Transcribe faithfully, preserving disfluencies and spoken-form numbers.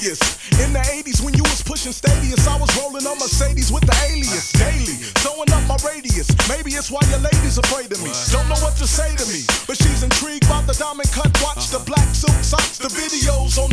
alias. In the eighties when you was pushing Stadius, I was rolling on Mercedes with the alias. Daily, throwing up my radius. Maybe it's why your lady's afraid of me. Don't know what to say to me, but she's intrigued by the diamond cut watch, the black silk socks, the videos